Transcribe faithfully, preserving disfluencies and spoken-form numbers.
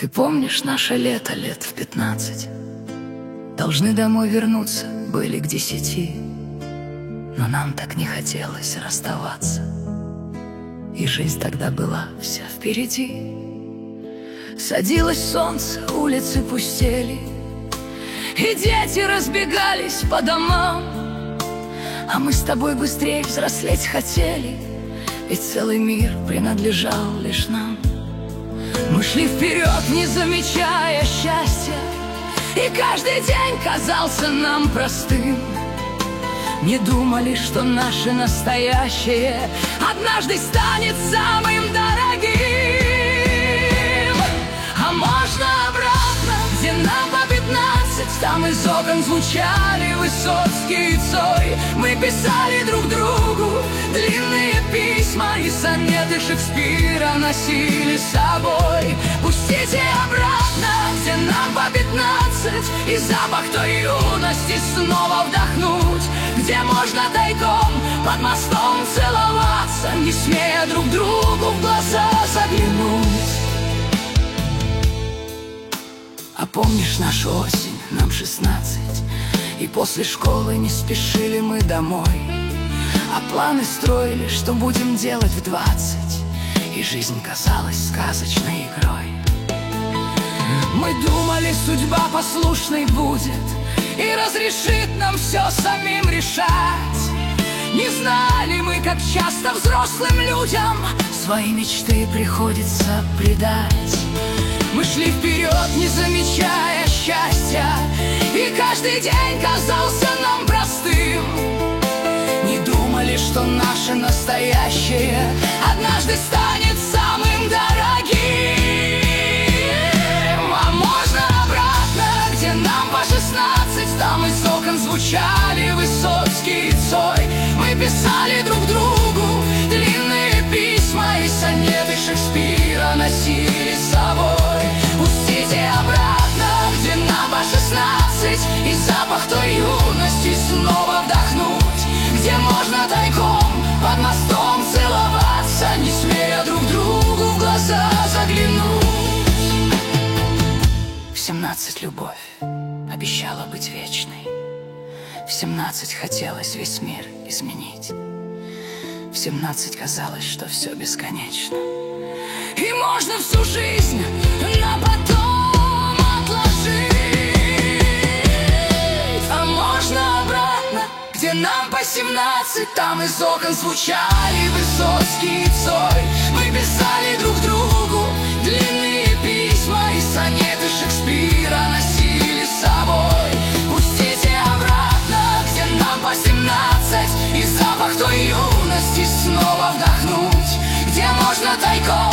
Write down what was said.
Ты помнишь наше лето лет в пятнадцать? Должны домой вернуться были к десяти, но нам так не хотелось расставаться, и жизнь тогда была вся впереди. Садилось солнце, улицы пустели, и дети разбегались по домам, а мы с тобой быстрее взрослеть хотели, ведь целый мир принадлежал лишь нам. Мы шли вперед, не замечая счастья, и каждый день казался нам простым. Не думали, что наше настоящее однажды станет самым дорогим. А можно обратно, где нам по пятнадцать, там из окон звучали Высоцкий и Цой. Мы писали друг другу длинные письма, и сонеты Шекспира носили с собой. Пустите обратно, где нам по пятнадцать, и запах той юности снова вдохнуть, где можно тайком под мостом целоваться, не смея друг другу в глаза заглянуть. А помнишь нашу осень, нам шестнадцать, и после школы не спешили мы домой, а планы строили, что будем делать в двадцать, и жизнь казалась сказочной игрой. Мы думали, судьба послушной будет и разрешит нам все самим решать. Не знали мы, как часто взрослым людям свои мечты приходится предать. Мы шли вперед, не замечая счастья, и каждый день казался нам простым. Не думали, что наше настоящее однажды станет самым дорогим. А можно обратно, где нам по шестнадцать, там из окон звучали Высоцкий и Цой. Мы писали друг другу длинные письма, и сонеты Шекспира носили с собой. Пустите обратно, где нам по шестнадцать, и запах той юности снова вдохнуть, где можно тайком под мостом целоваться, не смея друг другу в глаза заглянуть. В семнадцать любовь обещала быть вечной, в семнадцать хотелось весь мир изменить, в семнадцать казалось, что все бесконечно, и можно всю жизнь на потом отложить. А можно обратно, где нам по семнадцать, там из окон звучали Высоцкий и Цой. Мы писали друг другу длинные письма, и сонеты Шекспира носили с собой. Пустите обратно, где нам по семнадцать, и запах той юности снова вдохнуть, где можно тайком